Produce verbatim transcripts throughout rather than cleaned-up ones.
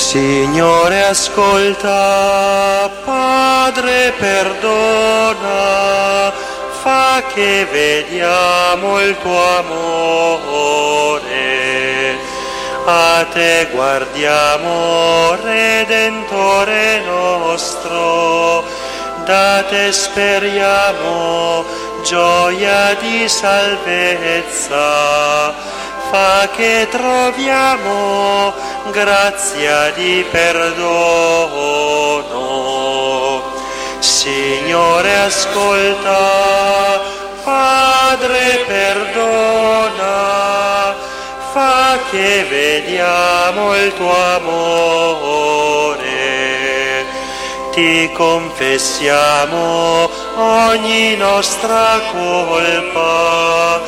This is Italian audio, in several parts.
Signore, ascolta, Padre, perdona, fa che vediamo il tuo amore. A te guardiamo, Redentore nostro, da te speriamo gioia di salvezza. Fa che troviamo grazia di perdono. Signore, ascolta, Padre, perdona, fa che vediamo il tuo amore. Ti confessiamo ogni nostra colpa,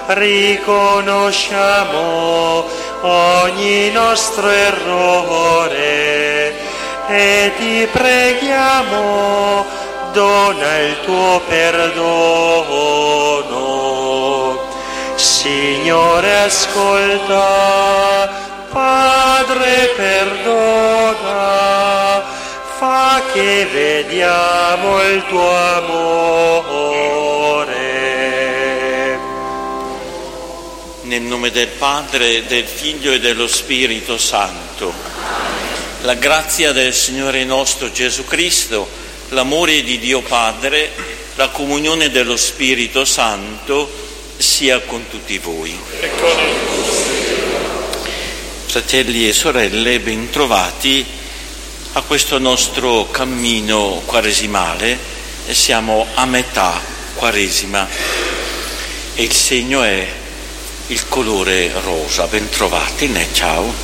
riconosciamo ogni nostro errore e ti preghiamo, dona il tuo perdono. Signore, ascolta, Padre, perdona, fa che vediamo il tuo amore. Nel nome del Padre, del Figlio e dello Spirito Santo. La grazia del Signore nostro Gesù Cristo, l'amore di Dio Padre, la comunione dello Spirito Santo sia con tutti voi. Fratelli e sorelle, bentrovati a questo nostro cammino quaresimale. Siamo a metà quaresima e il segno è il colore rosa. Bentrovati, né? Ciao.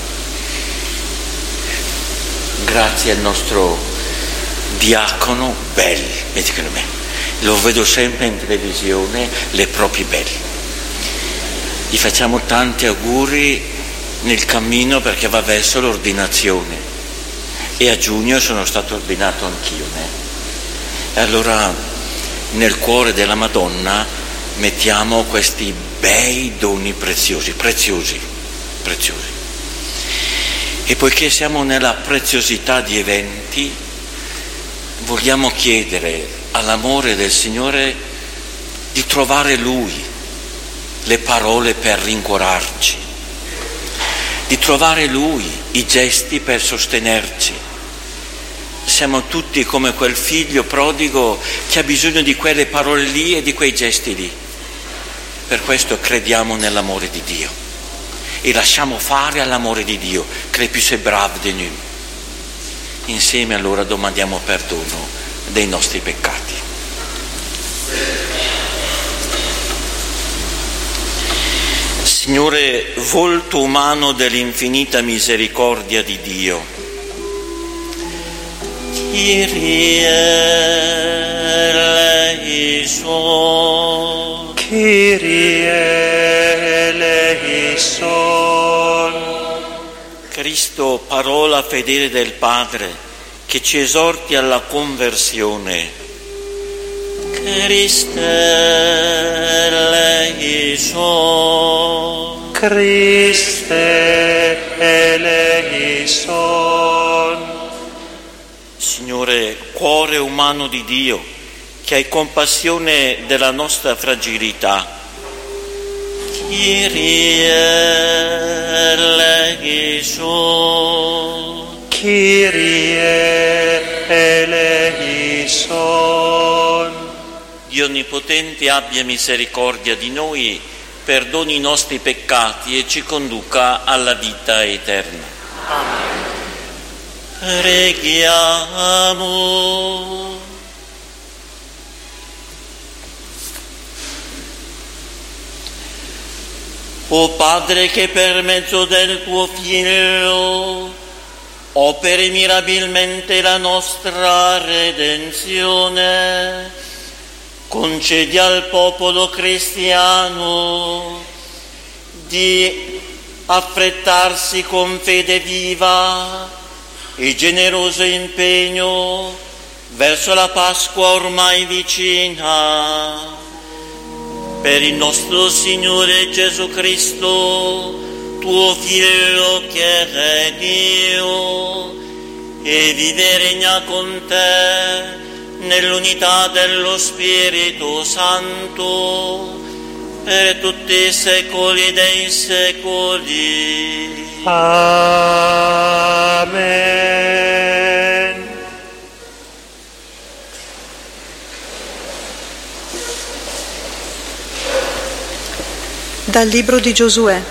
Grazie al nostro diacono Bell, me. Lo vedo sempre in televisione, le proprie Bell. Gli facciamo tanti auguri nel cammino perché va verso l'ordinazione e a giugno sono stato ordinato anch'io. Né? E allora nel cuore della Madonna mettiamo questi bei doni preziosi, preziosi, preziosi. E poiché siamo nella preziosità di eventi, vogliamo chiedere all'amore del Signore di trovare Lui le parole per rincuorarci, di trovare Lui i gesti per sostenerci. Siamo tutti come quel figlio prodigo che ha bisogno di quelle parole lì e di quei gesti lì. Per questo crediamo nell'amore di Dio e lasciamo fare all'amore di Dio, che è più se bravo di noi. Insieme allora domandiamo perdono dei nostri peccati. Signore, volto umano dell'infinita misericordia di Dio, Kyrie eleison, Kyrie eleison. Cristo, parola fedele del Padre, che ci esorti alla conversione. Christe eleison, Christe eleison. Signore, cuore umano di Dio, che hai compassione della nostra fragilità. Kyrie eleison, Kyrie eleison. Dio Onnipotente abbia misericordia di noi, perdoni i nostri peccati e ci conduca alla vita eterna. Amen. Preghiamo. O Padre, che per mezzo del tuo Figlio operi mirabilmente la nostra redenzione, concedi al popolo cristiano di affrettarsi con fede viva e generoso impegno verso la Pasqua ormai vicina. Per il nostro Signore Gesù Cristo, tuo Figlio che è Dio, che vive e regna con te nell'unità dello Spirito Santo per tutti i secoli dei secoli. Amen. Dal libro di Giosuè.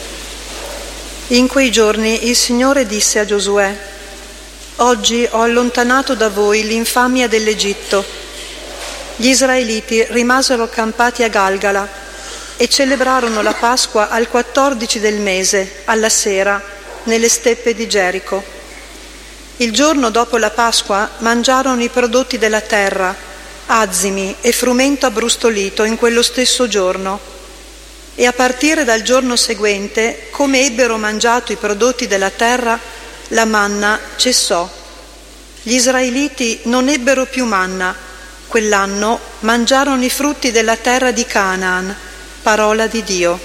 In quei giorni il Signore disse a Giosuè: oggi ho allontanato da voi l'infamia dell'Egitto. Gli israeliti rimasero accampati a Galgala e celebrarono la Pasqua al quattordici del mese, alla sera, nelle steppe di Gerico. Il giorno dopo la Pasqua mangiarono i prodotti della terra, azimi e frumento abbrustolito in quello stesso giorno. E a partire dal giorno seguente, come ebbero mangiato i prodotti della terra, la manna cessò. Gli israeliti non ebbero più manna. Quell'anno mangiarono i frutti della terra di Canaan, parola di Dio.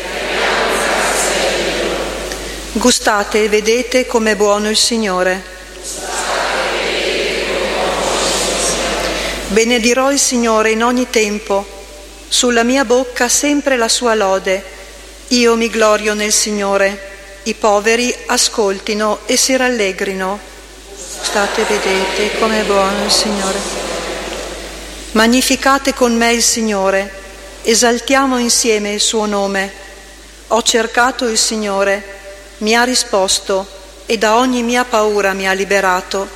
Gustate e vedete com'è buono il Signore. Benedirò il Signore in ogni tempo. Sulla mia bocca sempre la sua lode. Io mi glorio nel Signore. I poveri ascoltino e si rallegrino. State e vedete com'è buono il Signore. Magnificate con me il Signore. Esaltiamo insieme il suo nome. Ho cercato il Signore, mi ha risposto e da ogni mia paura mi ha liberato.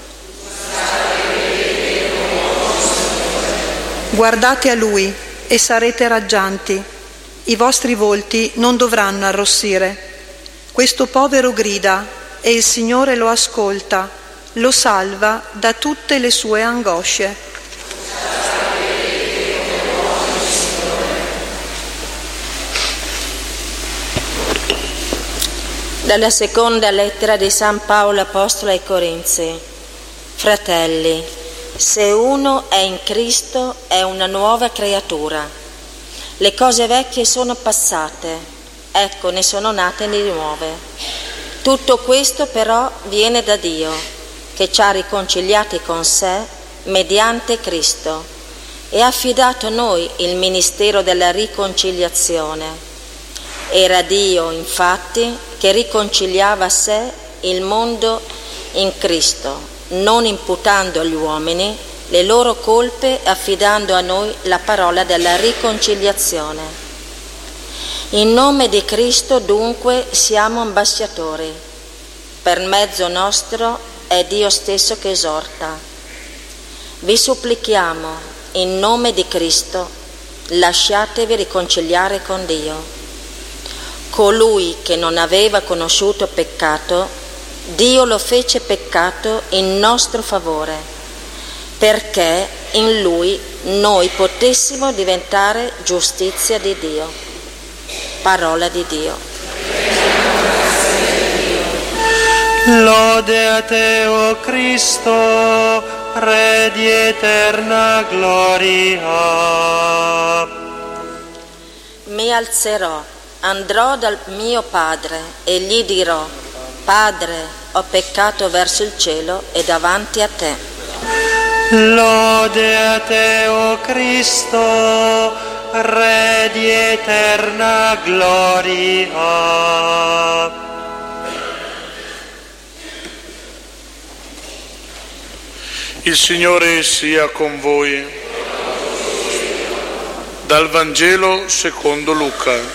Guardate a Lui e sarete raggianti, i vostri volti non dovranno arrossire. Questo povero grida e il Signore lo ascolta, lo salva da tutte le sue angosce. Dalla seconda lettera di San Paolo Apostolo ai Corinzi. Fratelli, se uno è in Cristo è una nuova creatura. Le cose vecchie sono passate, ecco ne sono nate di nuove. Tutto questo però viene da Dio, che ci ha riconciliati con sé mediante Cristo e ha affidato a noi il ministero della riconciliazione. Era Dio, infatti, che riconciliava a sé il mondo in Cristo, non imputando agli uomini le loro colpe, affidando a noi la parola della riconciliazione. In nome di Cristo dunque siamo ambasciatori. Per mezzo nostro è Dio stesso che esorta. Vi supplichiamo, in nome di Cristo, lasciatevi riconciliare con Dio. Colui che non aveva conosciuto peccato, Dio lo fece peccato in nostro favore, perché in Lui noi potessimo diventare giustizia di Dio. Parola di Dio. Lode a te, o Cristo, Re di eterna gloria. Mi alzerò, andrò dal mio Padre e gli dirò: Padre, ho peccato verso il cielo e davanti a te. Lode a te, o Cristo, Re di eterna gloria. Il Signore sia con voi. Dal Vangelo secondo Luca.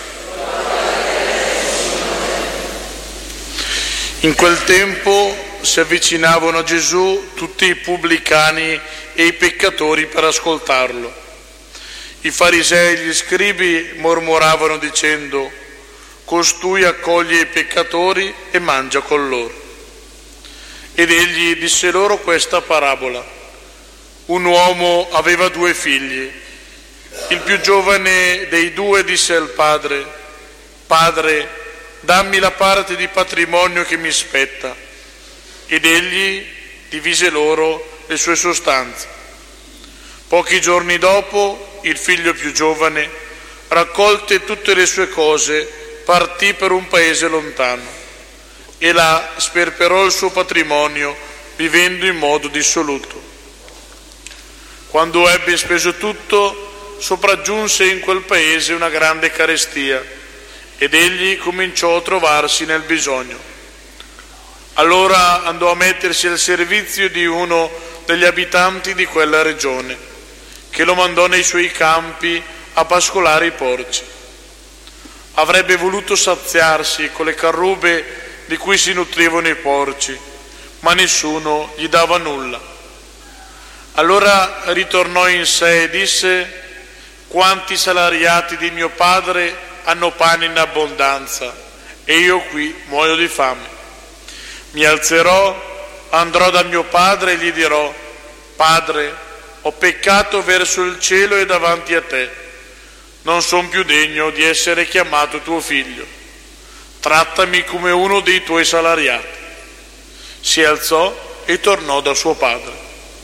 In quel tempo si avvicinavano a Gesù tutti i pubblicani e i peccatori per ascoltarlo. I farisei e gli scribi mormoravano dicendo: costui accoglie i peccatori e mangia con loro. Ed egli disse loro questa parabola. Un uomo aveva due figli. Il più giovane dei due disse al padre: Padre, dammi la parte di patrimonio che mi spetta. Ed egli divise loro le sue sostanze. Pochi giorni dopo, il figlio più giovane, raccolte tutte le sue cose, partì per un paese lontano e là sperperò il suo patrimonio vivendo in modo dissoluto. Quando ebbe speso tutto, sopraggiunse in quel paese una grande carestia ed egli cominciò a trovarsi nel bisogno. Allora andò a mettersi al servizio di uno degli abitanti di quella regione, che lo mandò nei suoi campi a pascolare i porci. Avrebbe voluto saziarsi con le carrube di cui si nutrivano i porci, ma nessuno gli dava nulla. Allora ritornò in sé e disse: quanti salariati di mio padre hanno pane in abbondanza e io qui muoio di fame. Mi alzerò, andrò da mio padre e gli dirò: Padre, ho peccato verso il cielo e davanti a te, non son più degno di essere chiamato tuo figlio, trattami come uno dei tuoi salariati. Si alzò e tornò da suo padre.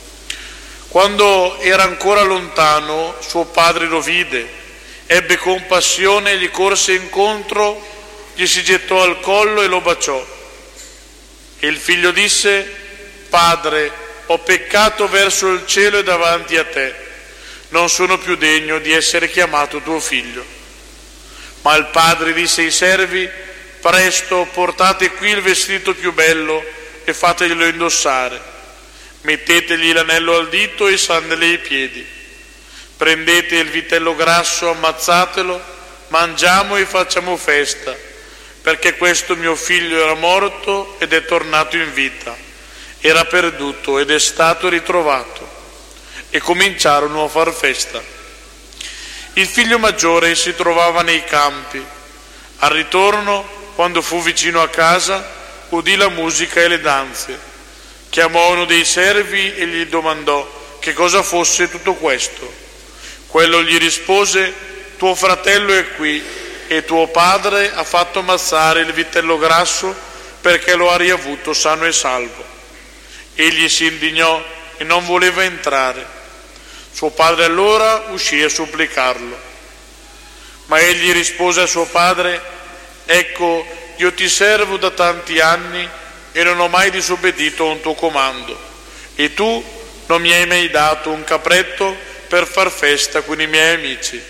Quando era ancora lontano, suo padre lo vide, ebbe compassione, gli corse incontro, gli si gettò al collo e lo baciò. E il figlio disse: Padre, ho peccato verso il cielo e davanti a te, non sono più degno di essere chiamato tuo figlio. Ma il padre disse ai servi: presto, portate qui il vestito più bello e fateglielo indossare, mettetegli l'anello al dito e i sandali ai piedi, prendete il vitello grasso, ammazzatelo, mangiamo e facciamo festa, perché questo mio figlio era morto ed è tornato in vita, era perduto ed è stato ritrovato. E cominciarono a far festa. Il figlio maggiore si trovava nei campi. Al ritorno, quando fu vicino a casa, udì la musica e le danze. Chiamò uno dei servi e gli domandò che cosa fosse tutto questo. Quello gli rispose: tuo fratello è qui e tuo padre ha fatto ammazzare il vitello grasso perché lo ha riavuto sano e salvo. Egli si indignò e non voleva entrare. Suo padre allora uscì a supplicarlo. Ma egli rispose a suo padre: ecco, io ti servo da tanti anni e non ho mai disobbedito a un tuo comando, e tu non mi hai mai dato un capretto per far festa con i miei amici.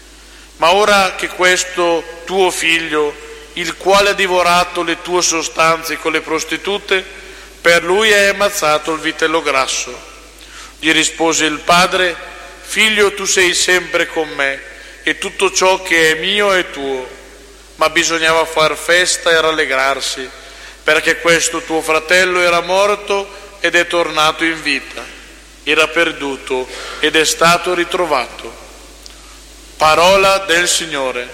Ma ora che questo tuo figlio, il quale ha divorato le tue sostanze con le prostitute, per lui hai ammazzato il vitello grasso. Gli rispose il padre: figlio, tu sei sempre con me e tutto ciò che è mio è tuo, ma bisognava far festa e rallegrarsi, perché questo tuo fratello era morto ed è tornato in vita, era perduto ed è stato ritrovato. Parola del Signore.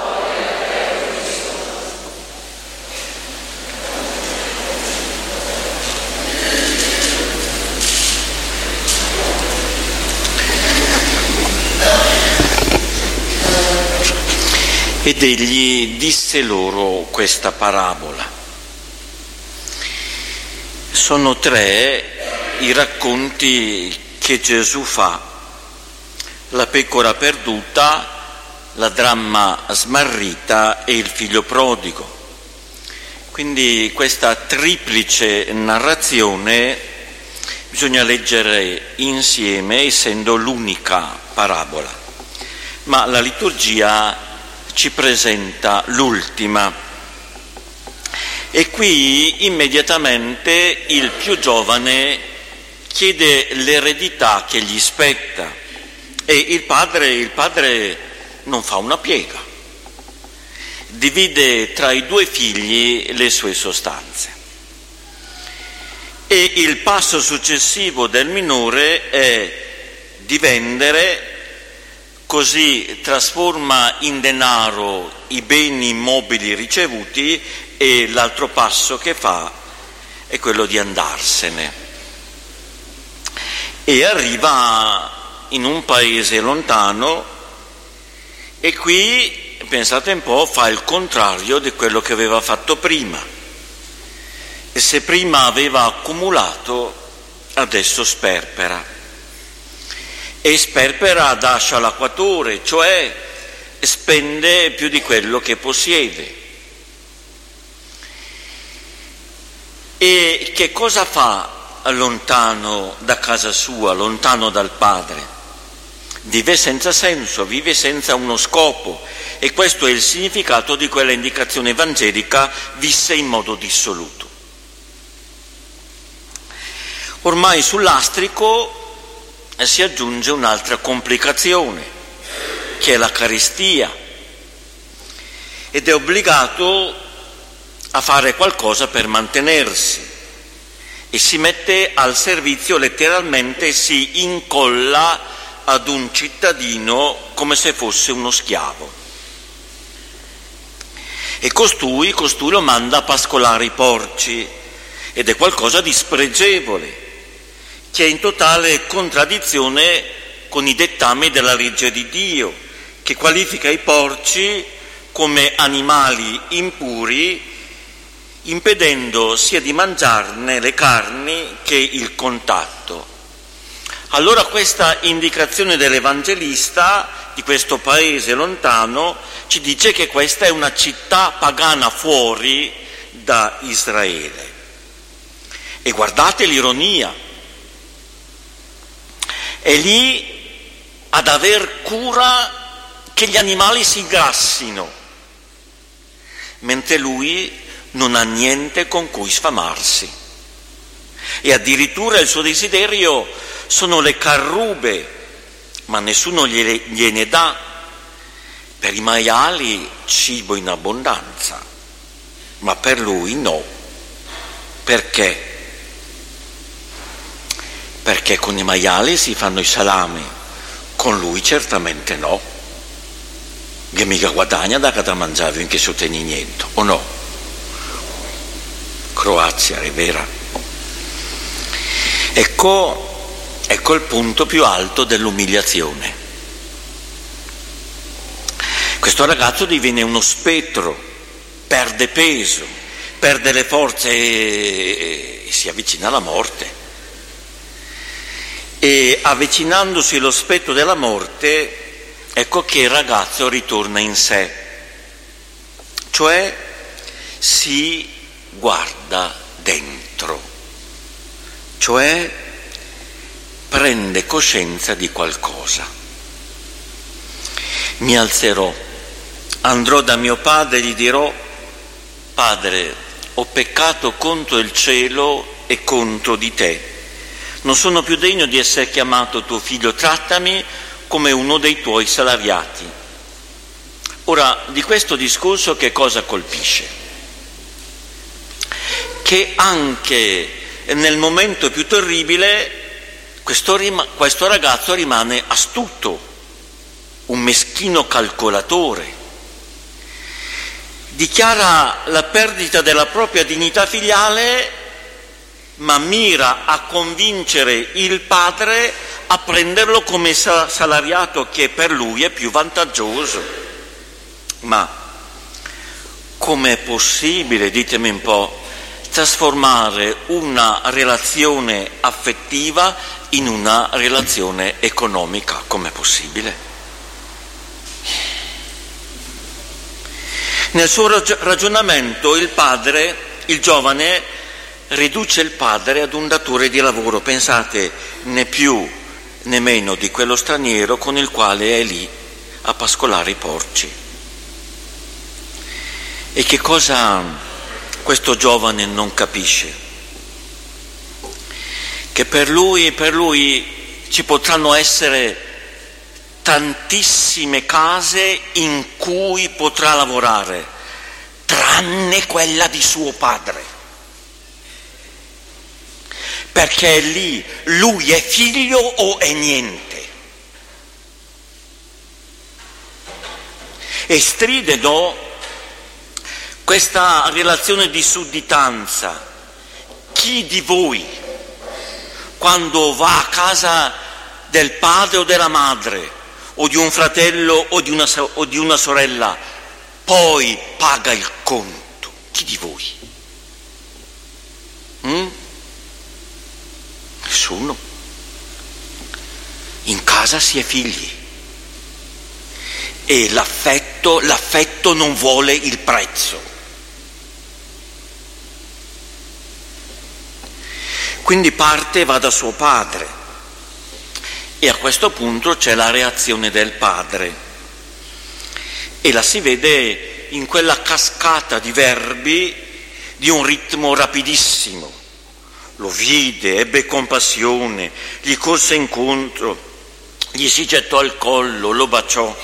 Ed egli disse loro questa parabola. Sono tre i racconti che Gesù fa: la pecora perduta, la dramma smarrita e il figlio prodigo. Quindi questa triplice narrazione bisogna leggere insieme, essendo l'unica parabola. Ma la liturgia ci presenta l'ultima. E qui immediatamente il più giovane chiede l'eredità che gli spetta e il padre, il padre non fa una piega, divide tra i due figli le sue sostanze. E il passo successivo del minore è di vendere, così trasforma in denaro i beni immobili ricevuti, e l'altro passo che fa è quello di andarsene. E arriva in un paese lontano e qui, pensate un po', fa il contrario di quello che aveva fatto prima. E se prima aveva accumulato, adesso sperpera. E sperpera ad ascia l'acquatore, cioè spende più di quello che possiede. E che cosa fa lontano da casa sua, lontano dal Padre. Vive senza senso, vive senza uno scopo, e questo è il significato di quella indicazione evangelica vista in modo dissoluto. Ormai sul lastrico si aggiunge un'altra complicazione, che è la carestia, ed è obbligato a fare qualcosa per mantenersi e si mette al servizio, letteralmente si incolla ad un cittadino come se fosse uno schiavo, e costui, costui lo manda a pascolare i porci, ed è qualcosa di spregevole, che è in totale contraddizione con i dettami della legge di Dio, che qualifica i porci come animali impuri, impedendo sia di mangiarne le carni che il contatto. Allora questa indicazione dell'Evangelista di questo paese lontano ci dice che questa è una città pagana fuori da Israele. E guardate l'ironia, è lì ad aver cura che gli animali si ingrassino, mentre lui non ha niente con cui sfamarsi. E addirittura il suo desiderio sono le carrube, ma nessuno gliene, gliene dà. Per i maiali cibo in abbondanza, ma per lui no. Perché? Perché con i maiali si fanno i salami, con lui certamente no. Che mica guadagna da che da mangiare in che sotteni niente, o no? Croazia, Rivera. Ecco Ecco il punto più alto dell'umiliazione. Questo ragazzo diviene uno spettro, perde peso, perde le forze e, e si avvicina alla morte. E avvicinandosi allo spettro della morte, ecco che il ragazzo ritorna in sé, cioè si guarda dentro, cioè prende coscienza di qualcosa. Mi alzerò, andrò da mio padre e gli dirò: Padre, ho peccato contro il cielo e contro di te, non sono più degno di essere chiamato tuo figlio, trattami come uno dei tuoi salariati. Ora, di questo discorso che cosa colpisce? Che anche nel momento più terribile Questo, rim- questo ragazzo rimane astuto, un meschino calcolatore. Dichiara la perdita della propria dignità filiale, ma mira a convincere il padre a prenderlo come salariato, che per lui è più vantaggioso. Ma com'è possibile, ditemi un po', trasformare una relazione affettiva in una relazione economica? Com'è possibile? Nel suo ragionamento il padre, il giovane, riduce il padre ad un datore di lavoro, pensate, né più né meno di quello straniero con il quale è lì a pascolare i porci. E che cosa questo giovane non capisce? Che per lui, per lui ci potranno essere tantissime case in cui potrà lavorare, tranne quella di suo padre, perché lì lui è figlio o è niente. E stride, no, questa relazione di sudditanza. Chi di voi, quando va a casa del padre o della madre, o di un fratello o di una, o di una sorella, poi paga il conto? Chi di voi? Mm? Nessuno. In casa si è figli e l'affetto, l'affetto non vuole il prezzo. Quindi parte e va da suo padre. E a questo punto c'è la reazione del padre. E la si vede in quella cascata di verbi di un ritmo rapidissimo. Lo vide, ebbe compassione, gli corse incontro, gli si gettò al collo, lo baciò.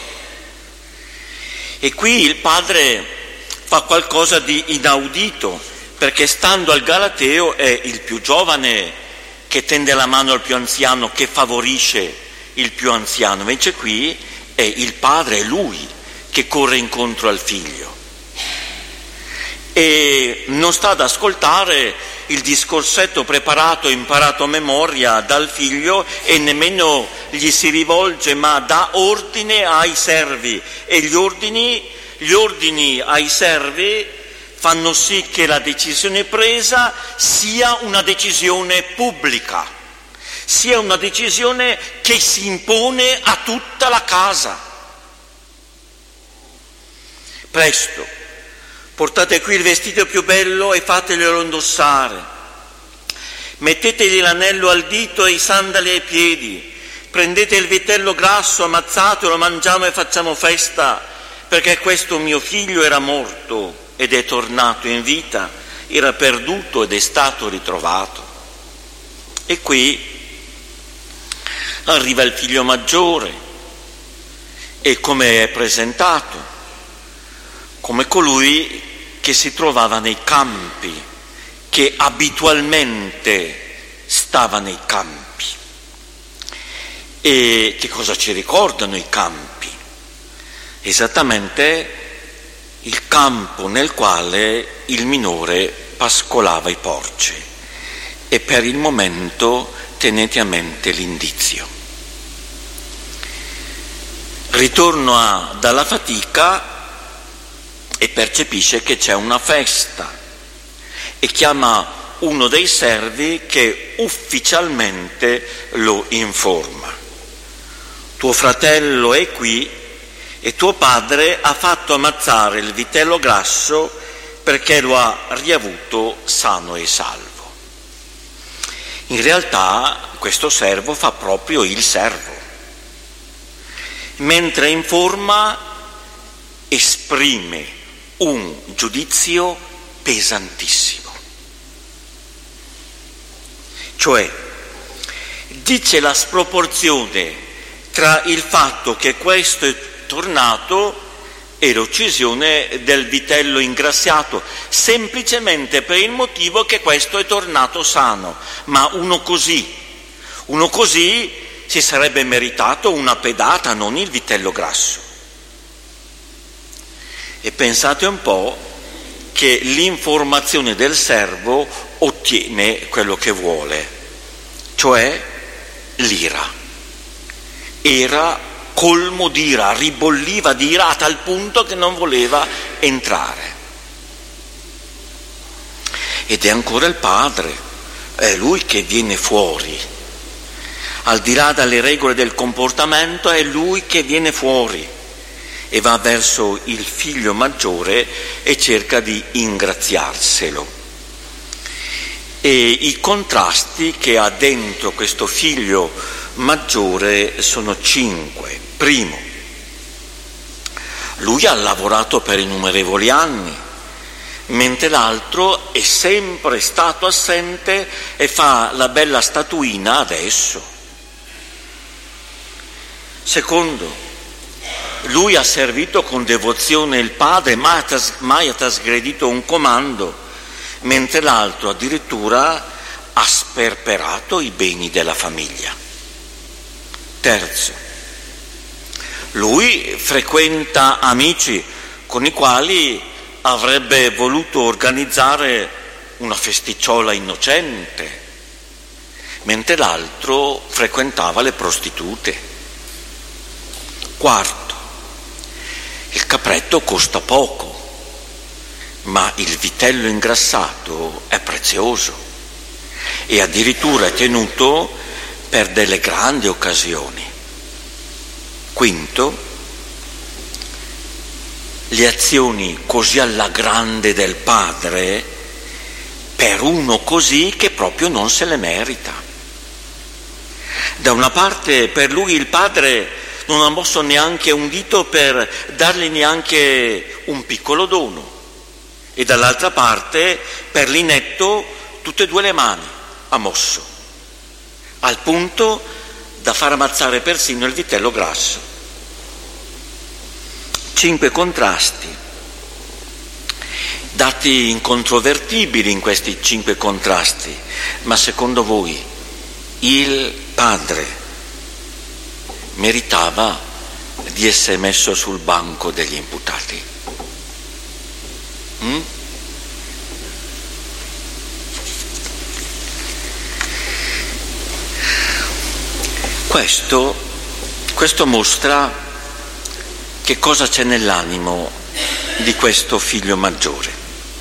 E qui il padre fa qualcosa di inaudito, perché stando al Galateo è il più giovane che tende la mano al più anziano, che favorisce il più anziano, invece qui è il padre, è lui che corre incontro al figlio. E non sta ad ascoltare il discorsetto preparato e imparato a memoria dal figlio e nemmeno gli si rivolge, ma dà ordine ai servi, e gli ordini, gli ordini ai servi fanno sì che la decisione presa sia una decisione pubblica, sia una decisione che si impone a tutta la casa. Presto, portate qui il vestito più bello e fateglielo indossare. Mettetegli l'anello al dito e i sandali ai piedi. Prendete il vitello grasso, ammazzatelo, mangiamo e facciamo festa, perché questo mio figlio era morto ed è tornato in vita, era perduto ed è stato ritrovato. E qui arriva il figlio maggiore e come è presentato? Come colui che si trovava nei campi, che abitualmente stava nei campi. E che cosa ci ricordano i campi? Esattamente il campo nel quale il minore pascolava i porci. E per il momento tenete a mente l'indizio. Ritorno a, dalla fatica e percepisce che c'è una festa e chiama uno dei servi che ufficialmente lo informa. Tuo fratello è qui e tuo padre ha fatto ammazzare il vitello grasso perché lo ha riavuto sano e salvo. In realtà questo servo fa proprio il servo. Mentre informa, esprime un giudizio pesantissimo. Cioè, dice la sproporzione tra il fatto che questo è tornato e l'uccisione del vitello ingrassato, semplicemente per il motivo che questo è tornato sano. Ma uno così, uno così si sarebbe meritato una pedata, non il vitello grasso. E pensate un po' che l'informazione del servo ottiene quello che vuole, cioè l'ira. Era colmo d'ira, ribolliva di ira a tal punto che non voleva entrare. Ed è ancora il padre, è lui che viene fuori. Al di là dalle regole del comportamento è lui che viene fuori e va verso il figlio maggiore e cerca di ingraziarselo. E i contrasti che ha dentro questo figlio maggiore sono cinque. Primo, lui ha lavorato per innumerevoli anni, mentre l'altro è sempre stato assente e fa la bella statuina adesso. Secondo, lui ha servito con devozione il padre, mai, tras- mai ha trasgredito un comando, mentre l'altro addirittura ha sperperato i beni della famiglia. Terzo, lui frequenta amici con i quali avrebbe voluto organizzare una festicciola innocente, mentre l'altro frequentava le prostitute. Quarto, il capretto costa poco, ma il vitello ingrassato è prezioso e addirittura è tenuto per delle grandi occasioni. Quinto, le azioni così alla grande del padre per uno così che proprio non se le merita. Da una parte per lui il padre non ha mosso neanche un dito per dargli neanche un piccolo dono, e dall'altra parte per l'inetto tutte e due le mani ha mosso, al punto da far ammazzare persino il vitello grasso. Cinque contrasti, dati incontrovertibili in questi cinque contrasti, ma secondo voi il padre meritava di essere messo sul banco degli imputati? Mm? Questo, questo mostra che cosa c'è nell'animo di questo figlio maggiore,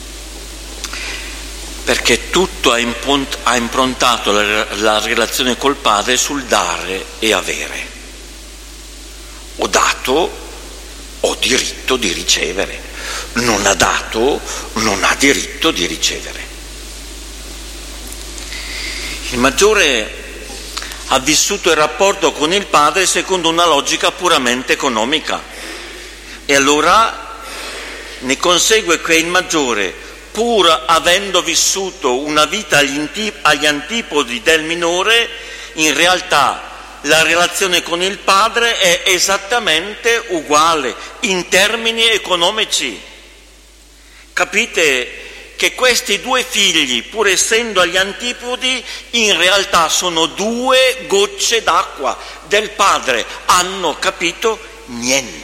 perché tutto ha, impont- ha improntato la, la relazione col padre sul dare e avere. Ho dato, ho diritto di ricevere. Non ha dato, non ha diritto di ricevere. Il maggiore ha vissuto il rapporto con il padre secondo una logica puramente economica, e allora ne consegue che il maggiore, pur avendo vissuto una vita agli, antip- agli antipodi del minore, in realtà la relazione con il padre è esattamente uguale in termini economici. Capite che questi due figli, pur essendo agli antipodi, in realtà sono due gocce d'acqua del padre, hanno capito niente.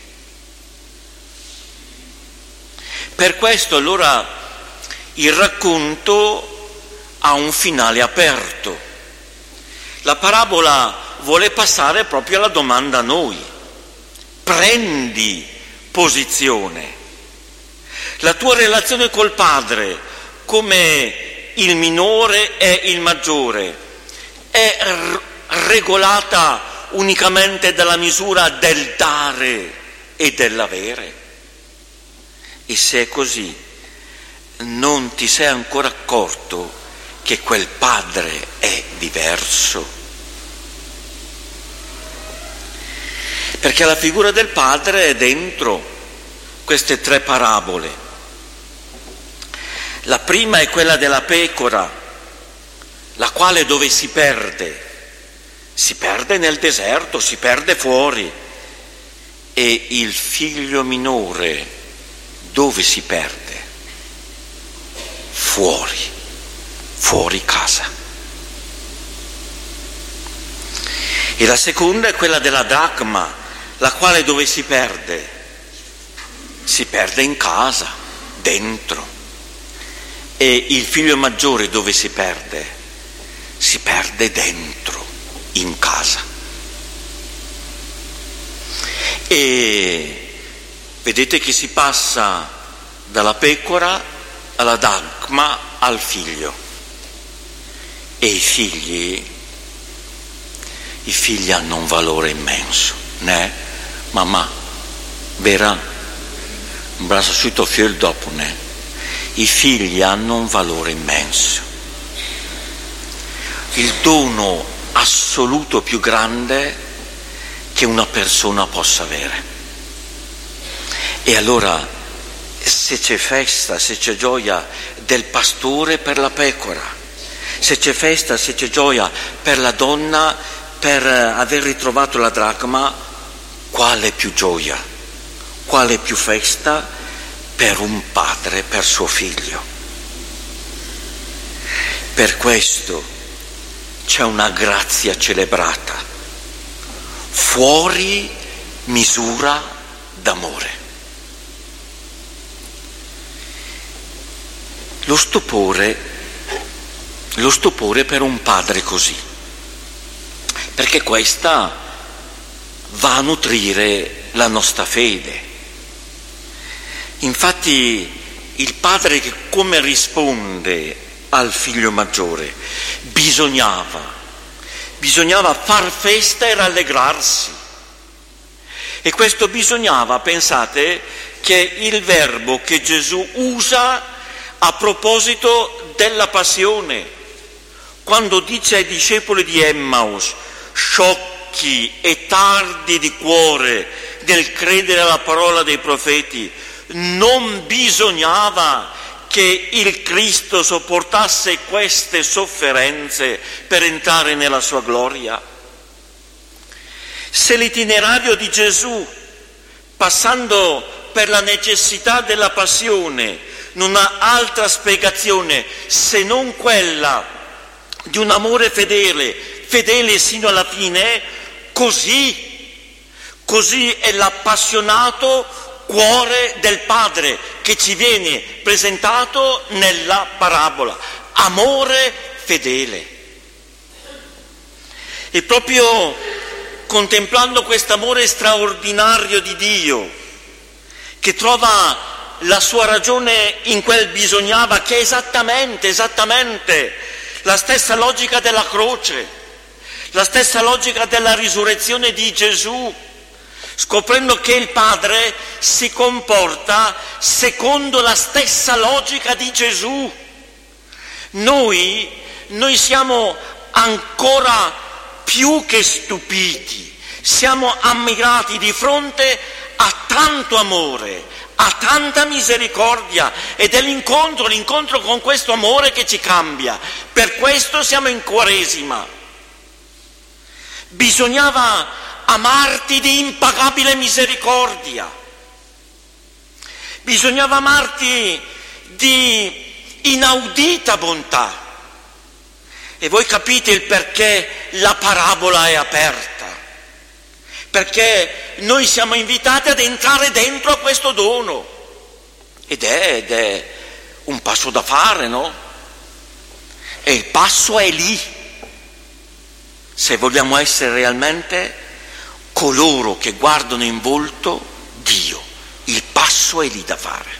Per questo allora il racconto ha un finale aperto. La parabola vuole passare proprio alla domanda a noi. Prendi posizione. La tua relazione col padre, come il minore e il maggiore, è r- regolata unicamente dalla misura del dare e dell'avere? E se è così, non ti sei ancora accorto che quel padre è diverso? Perché la figura del padre è dentro queste tre parabole. La prima è quella della pecora, la quale dove si perde? Si perde nel deserto, si perde fuori. E il figlio minore dove si perde? Fuori, fuori casa. E la seconda è quella della dracma, la quale dove si perde? Si perde in casa, dentro. E il figlio maggiore dove si perde? Si perde dentro, in casa. E vedete che si passa dalla pecora alla dracma al figlio. E i figli, i figli hanno un valore immenso, né? Mamma, vera, un braccio subito fiel dopo, né? I figli hanno un valore immenso. Il dono assoluto più grande che una persona possa avere. E allora, se c'è festa, se c'è gioia del pastore per la pecora, se c'è festa, se c'è gioia per la donna per aver ritrovato la dracma, quale più gioia, quale più festa per un padre, per suo figlio? Per questo c'è una grazia celebrata, fuori misura d'amore. Lo stupore, lo stupore per un padre così, perché questa va a nutrire la nostra fede. Infatti il padre che come risponde al figlio maggiore? Bisognava, bisognava far festa e rallegrarsi. E questo bisognava, pensate, che il verbo che Gesù usa a proposito della passione, quando dice ai discepoli di Emmaus, sciocchi e tardi di cuore nel credere alla parola dei profeti, non bisognava che il Cristo sopportasse queste sofferenze per entrare nella sua gloria? Se l'itinerario di Gesù, passando per la necessità della passione, non ha altra spiegazione se non quella di un amore fedele, fedele sino alla fine, così, così è l'appassionato cuore del Padre che ci viene presentato nella parabola, amore fedele. E proprio contemplando quest'amore straordinario di Dio, che trova la sua ragione in quel bisognava, che è esattamente, esattamente la stessa logica della croce, la stessa logica della risurrezione di Gesù, scoprendo che il Padre si comporta secondo la stessa logica di Gesù. Noi, noi siamo ancora più che stupiti, siamo ammirati di fronte a tanto amore, a tanta misericordia, ed è l'incontro, l'incontro con questo amore che ci cambia. Per questo siamo in Quaresima. Bisognava amarti di impagabile misericordia, bisognava amarti di inaudita bontà. E voi capite il perché la parabola è aperta, perché noi siamo invitati ad entrare dentro a questo dono, ed è, ed è un passo da fare, no? E il passo è lì, se vogliamo essere realmente coloro che guardano in volto Dio, il passo è lì da fare.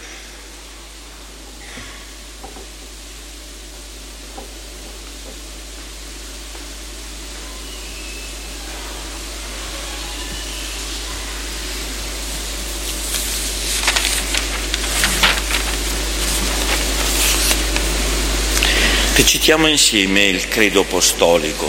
Recitiamo insieme il credo apostolico.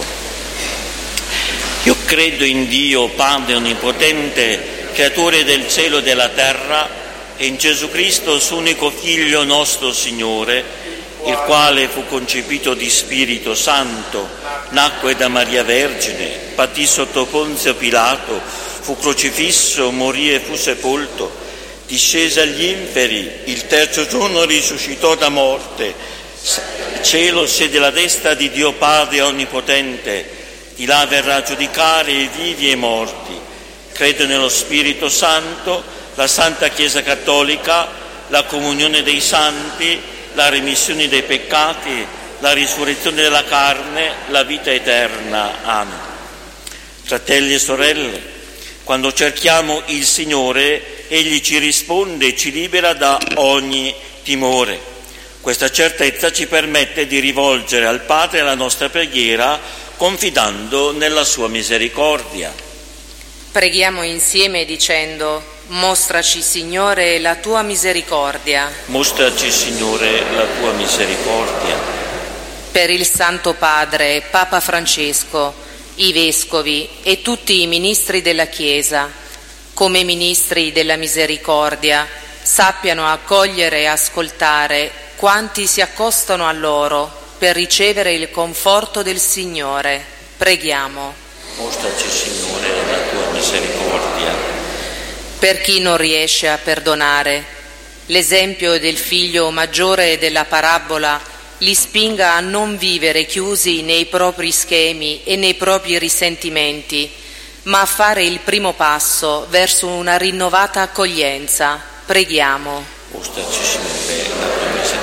Io credo in Dio, Padre Onnipotente, creatore del cielo e della terra, e in Gesù Cristo, suo unico Figlio nostro Signore, il quale fu concepito di Spirito Santo, nacque da Maria Vergine, patì sotto Ponzio Pilato, fu crocifisso, morì e fu sepolto, discese agli inferi, il terzo giorno risuscitò da morte, cielo siede alla destra di Dio Padre Onnipotente, di là verrà a giudicare i vivi e i morti. Credo nello Spirito Santo, la Santa Chiesa Cattolica, la comunione dei santi, la remissione dei peccati, la risurrezione della carne, la vita eterna. Amen. Fratelli e sorelle, quando cerchiamo il Signore, Egli ci risponde e ci libera da ogni timore. Questa certezza ci permette di rivolgere al Padre la nostra preghiera confidando nella sua misericordia. Preghiamo insieme dicendo: mostraci, Signore, la tua misericordia. Mostraci, Signore, la tua misericordia. Per il Santo Padre, Papa Francesco, i Vescovi e tutti i ministri della Chiesa, come ministri della misericordia, sappiano accogliere e ascoltare quanti si accostano a loro per ricevere il conforto del Signore. Preghiamo. Mostraci, Signore, la tua misericordia. Per chi non riesce a perdonare, l'esempio del figlio maggiore della parabola li spinga a non vivere chiusi nei propri schemi e nei propri risentimenti, ma a fare il primo passo verso una rinnovata accoglienza. Preghiamo. Mostraci, Signore, la tua misericordia.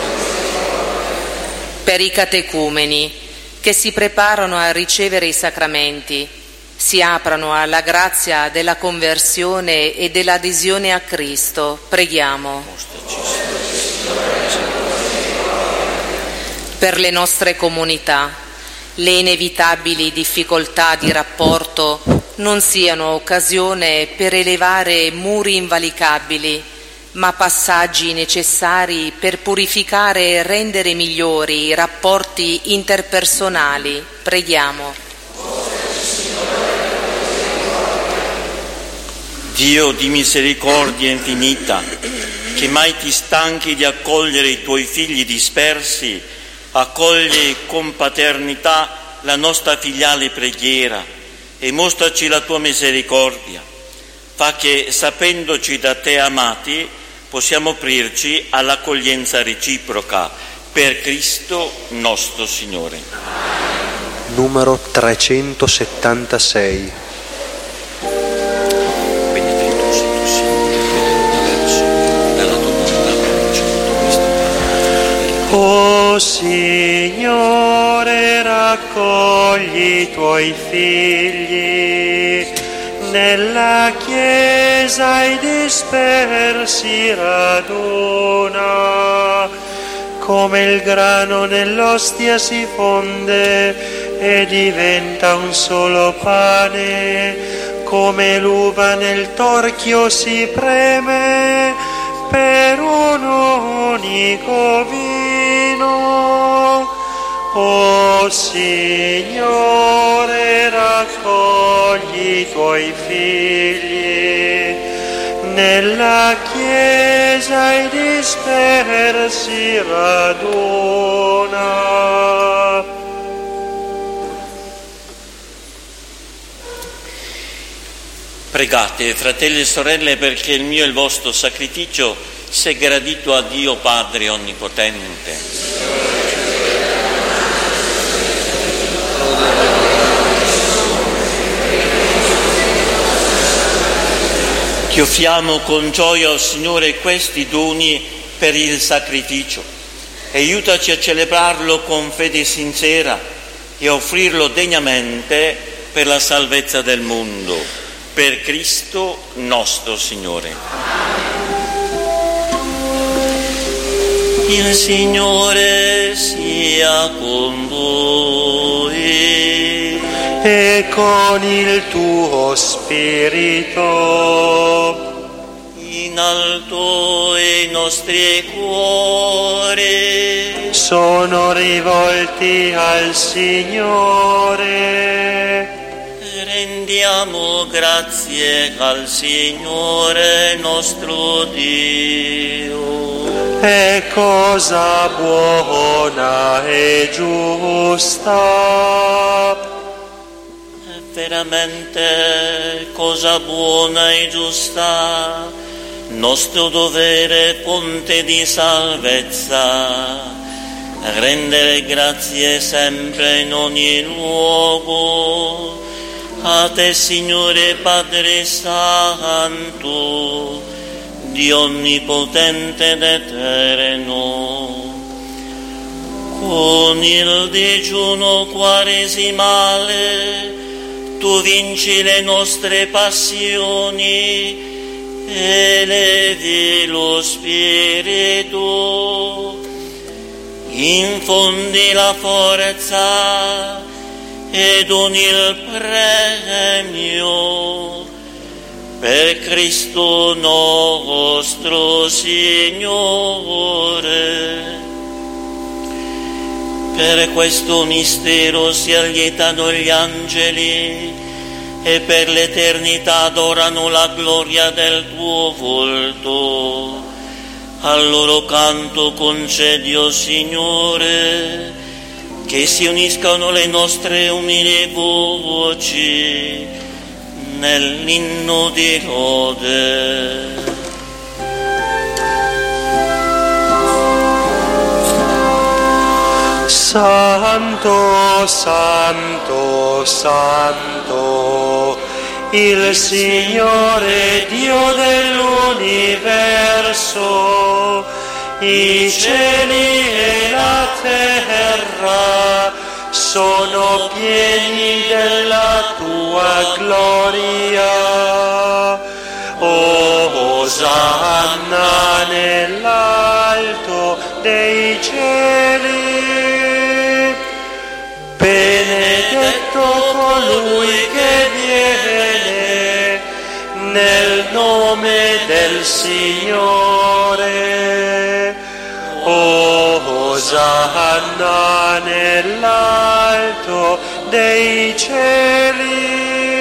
Per i catecumeni che si preparano a ricevere i sacramenti, si aprano alla grazia della conversione e dell'adesione a Cristo. Preghiamo. Per le nostre comunità, le inevitabili difficoltà di rapporto non siano occasione per elevare muri invalicabili, ma passaggi necessari per purificare e rendere migliori i rapporti interpersonali. Preghiamo. Dio di misericordia infinita, che mai ti stanchi di accogliere i tuoi figli dispersi, accogli con paternità la nostra filiale preghiera e mostraci la tua misericordia. Fa che, sapendoci da te amati, possiamo aprirci all'accoglienza reciproca. Per Cristo nostro Signore. Numero trecentosettantasei. O Signore, raccogli i tuoi figli, nella Chiesa i dispersi raduna, come il grano nell'ostia si fonde e diventa un solo pane, come l'uva nel torchio si preme per un unico vino. O Signore, raccogli i tuoi figli, nella Chiesa i dispersi raduna. Pregate, fratelli e sorelle, perché il mio e il vostro sacrificio sia gradito a Dio Padre Onnipotente. Ti offriamo con gioia, o Signore, questi doni per il sacrificio. Aiutaci a celebrarlo con fede sincera e a offrirlo degnamente per la salvezza del mondo. Per Cristo nostro Signore. Il Signore sia con voi e con il tuo spirito. In alto i nostri cuori sono rivolti al Signore. Rendiamo grazie al Signore nostro Dio. È cosa buona e giusta. È veramente cosa buona e giusta, nostro dovere, fonte di salvezza, rendere grazie sempre in ogni luogo. A te, Signore Padre Santo, Dio onnipotente ed eterno, con il digiuno quaresimale tu vinci le nostre passioni e levi lo spirito, infondi la forza ed doni il premio per Cristo nostro Signore. Per questo mistero si allietano gli angeli e per l'eternità adorano la gloria del tuo volto. Al loro canto concedi, o Signore, che si uniscano le nostre umili voci nell'inno di lode. Santo, santo, santo, il Signore Dio dell'universo, i cieli e la terra sono pieni della tua gloria. Osanna nell'alto dei cieli. Benedetto colui che viene nel nome del Signore. Osanna nell'alto dei cieli.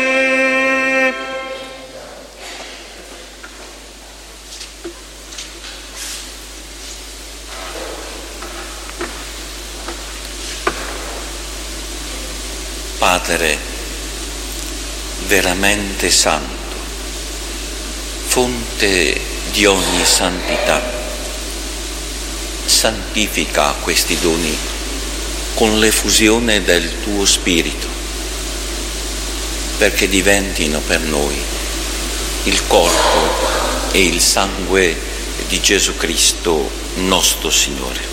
Padre veramente santo, fonte di ogni santità, santifica questi doni con l'effusione del tuo Spirito, perché diventino per noi il corpo e il sangue di Gesù Cristo nostro Signore.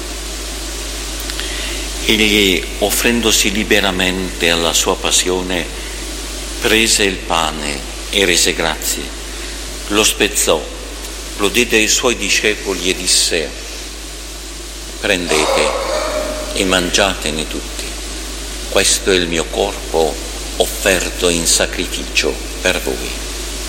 Egli, offrendosi liberamente alla sua passione, prese il pane e rese grazie, lo spezzò, lo diede ai suoi discepoli e disse: prendete e mangiatene tutti, questo è il mio corpo offerto in sacrificio per voi.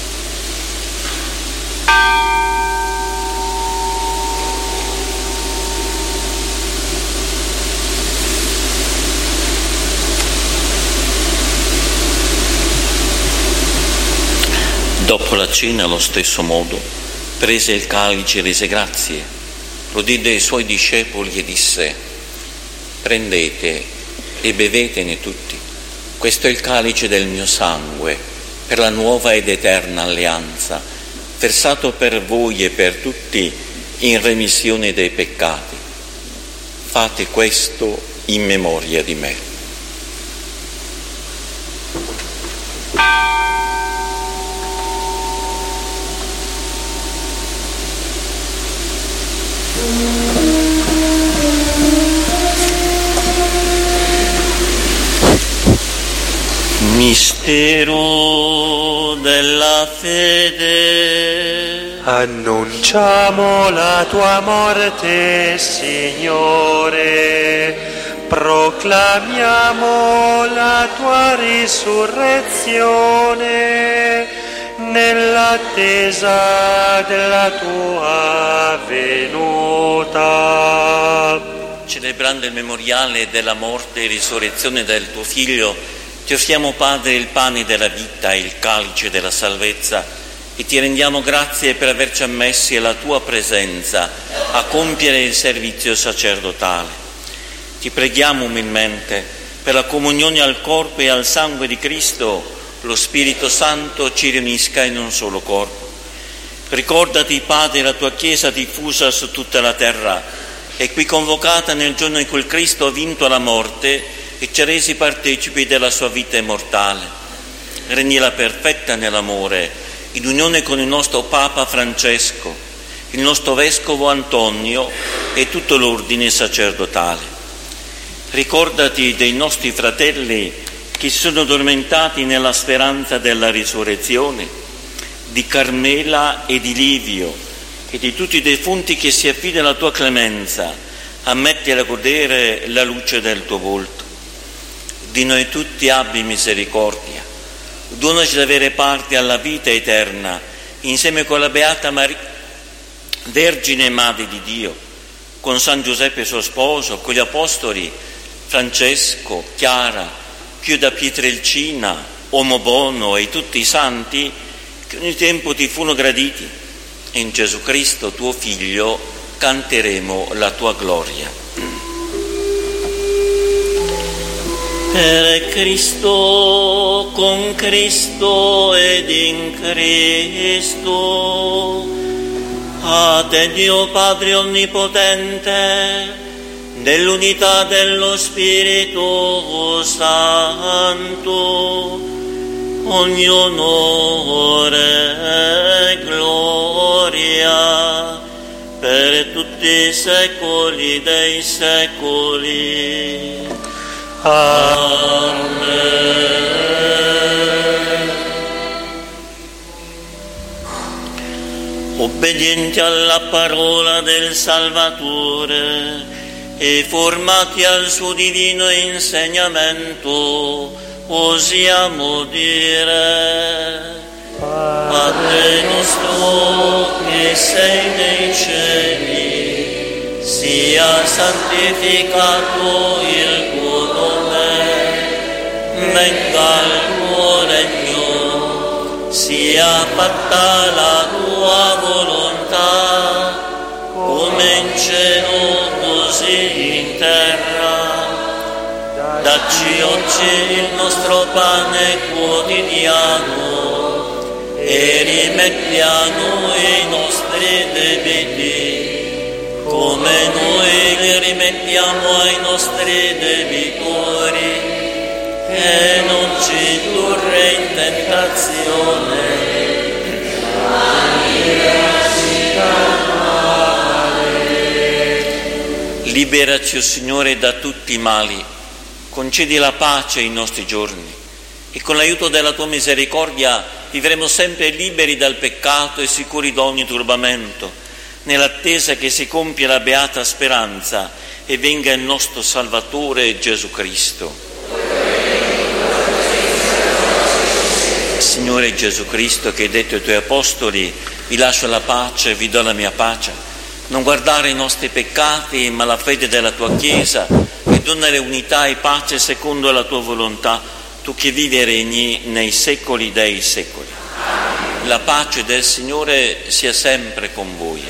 Dopo la cena, allo stesso modo, prese il calice e rese grazie, lo diede ai suoi discepoli e disse: prendete e bevetene tutti, questo è il calice del mio sangue, per la nuova ed eterna alleanza, versato per voi e per tutti in remissione dei peccati. Fate questo in memoria di me. Mistero della fede. Annunciamo la tua morte, Signore, proclamiamo la tua risurrezione nell'attesa della tua venuta. Celebrando il memoriale della morte e risurrezione del tuo Figlio, ti offriamo, Padre, il pane della vita e il calice della salvezza e ti rendiamo grazie per averci ammessi alla tua presenza a compiere il servizio sacerdotale. Ti preghiamo umilmente per la comunione al corpo e al sangue di Cristo, lo Spirito Santo ci riunisca in un solo corpo. Ricordati, Padre, la tua Chiesa diffusa su tutta la terra e qui convocata nel giorno in cui Cristo ha vinto la morte e ci ha resi partecipi della sua vita immortale. Rendila perfetta nell'amore, in unione con il nostro Papa Francesco, il nostro Vescovo Antonio e tutto l'ordine sacerdotale. Ricordati dei nostri fratelli che si sono addormentati nella speranza della risurrezione, di Carmela e di Livio e di tutti i defunti che si affidano alla tua clemenza. Ammetti a godere la luce del tuo volto. Di noi tutti abbi misericordia, donaci di avere parte alla vita eterna, insieme con la Beata Maria, Vergine e Madre di Dio, con San Giuseppe suo sposo, con gli Apostoli Francesco, Chiara, Pio da Pietrelcina, Omobono e tutti i santi che ogni tempo ti furono graditi. In Gesù Cristo, tuo Figlio, canteremo la tua gloria. Per Cristo, con Cristo ed in Cristo, a te Dio Padre Onnipotente, nell'unità dello Spirito Santo, ogni onore e gloria per tutti i secoli dei secoli. Amen. Obbedienti alla parola del Salvatore e formati al suo divino insegnamento, osiamo dire: Padre nostro che sei nei cieli, sia santificato il tuo nome, venga il tuo regno, sia fatta la tua volontà, come in cielo così in terra. Dacci oggi il nostro pane quotidiano e rimetti a noi i nostri debiti, come noi li rimettiamo ai nostri debitori, e non ci indurre in tentazione, ma liberaci dal male. Liberaci, o Signore, da tutti i mali. Concedi la pace ai nostri giorni e con l'aiuto della tua misericordia vivremo sempre liberi dal peccato e sicuri da ogni turbamento, nell'attesa che si compia la beata speranza e venga il nostro Salvatore Gesù Cristo. Signore Gesù Cristo, che hai detto ai tuoi apostoli: vi lascio la pace, vi do la mia pace, non guardare i nostri peccati ma la fede della tua Chiesa, e donare unità e pace secondo la tua volontà, tu che vivi e regni nei secoli dei secoli. La pace del Signore sia sempre con voi.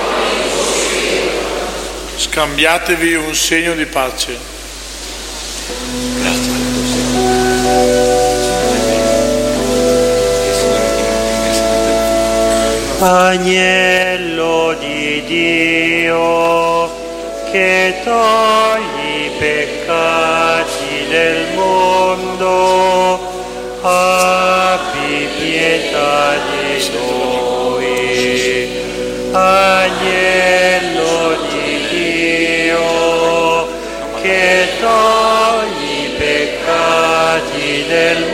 Scambiatevi un segno di pace. Grazie. Agnello di Dio, che togli i peccati del mondo, abbi pietà di noi. Agnello di Dio, che togli i peccati del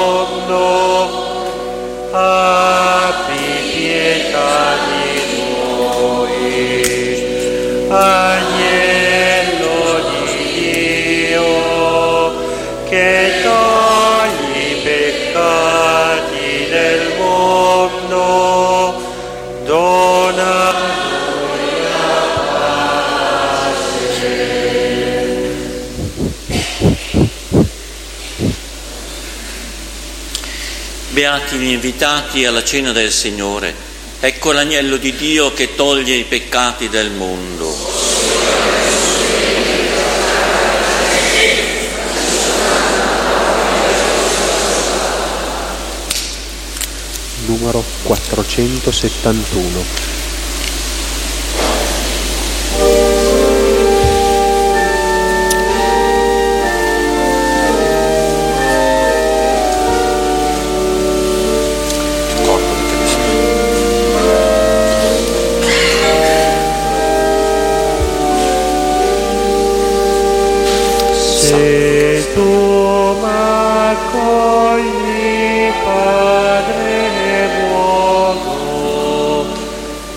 mondo, abbi pietà di noi. Agnello di Dio, che togli i peccati del mondo, dona noi la pace. Beati gli invitati alla cena del Signore. Ecco l'agnello di Dio che toglie i peccati del mondo. Numero quattrocentosettantuno. Se tu m'accogli, Padre buono,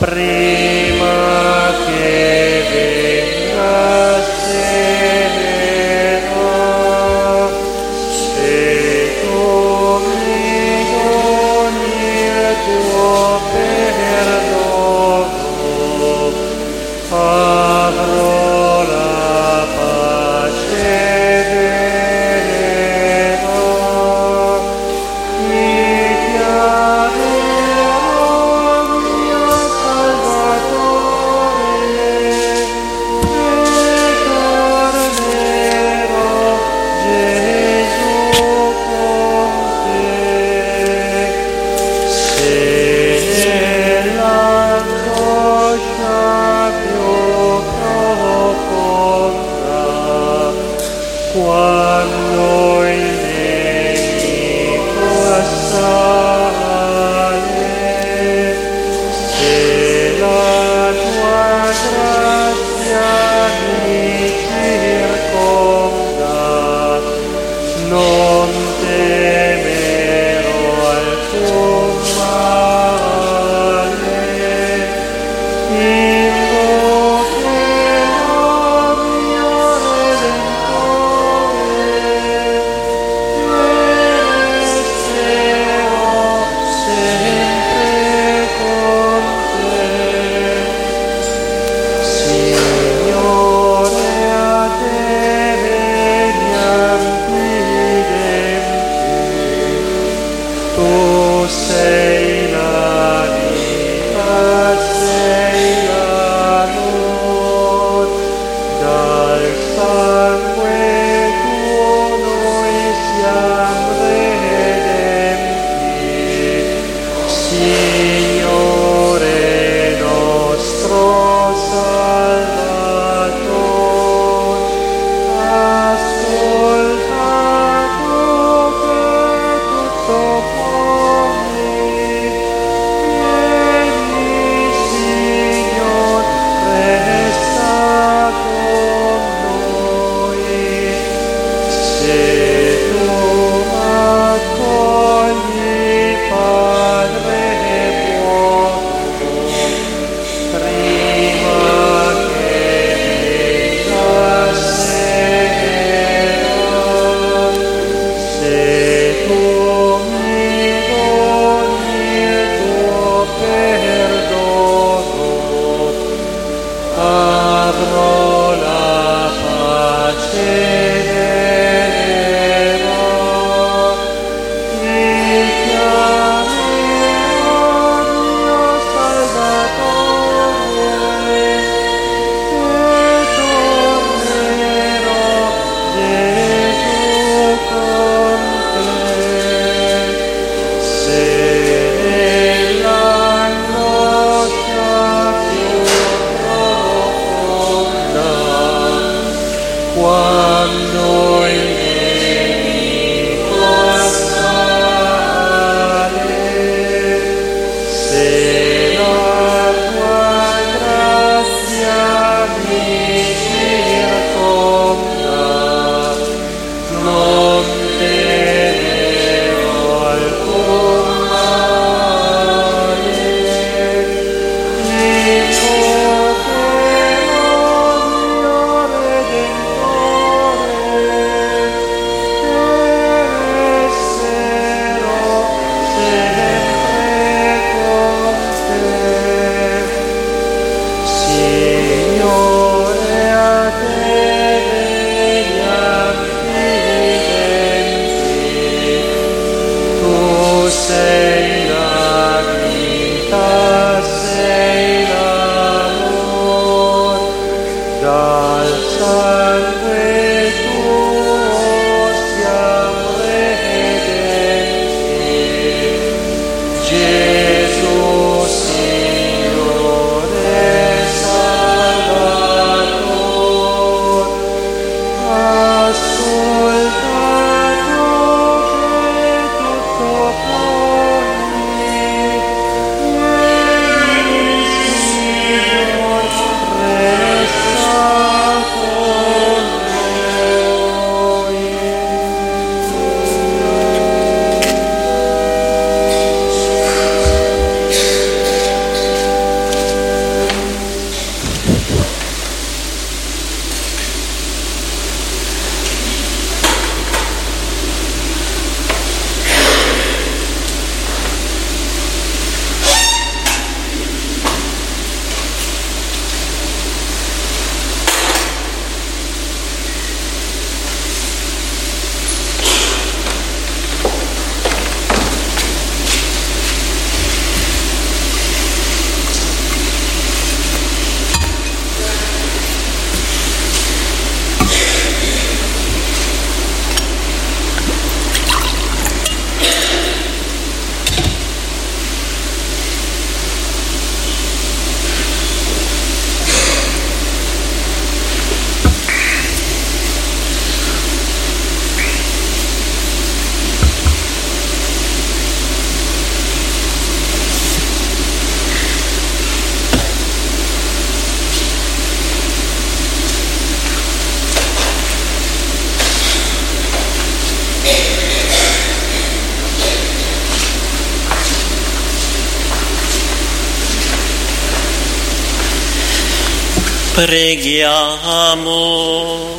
Preghiamo.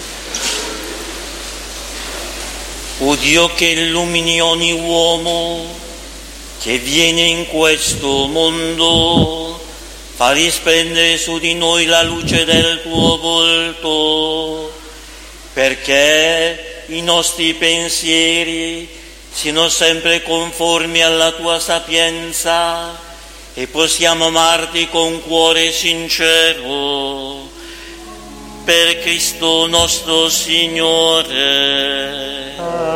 O Dio che illumini ogni uomo che viene in questo mondo, fa risplendere su di noi la luce del tuo volto, perché i nostri pensieri siano sempre conformi alla tua sapienza e possiamo amarti con cuore sincero. Per Cristo nostro Signore.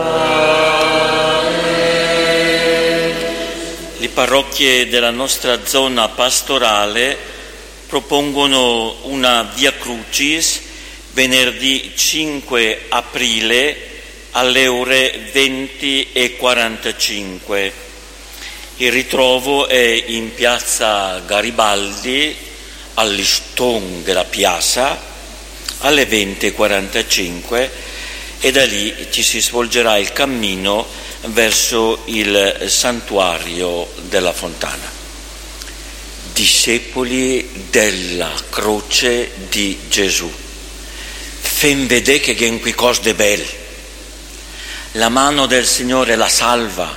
Amen. Le parrocchie della nostra zona pastorale propongono una Via Crucis venerdì cinque aprile alle ore venti e quarantacinque. Il ritrovo è in piazza Garibaldi, all'Iston della piazza, alle venti e quarantacinque, e da lì ci si svolgerà il cammino verso il santuario della Fontana. Discepoli della croce di Gesù, fen vedè che gen qui cos de bel, la mano del Signore la salva,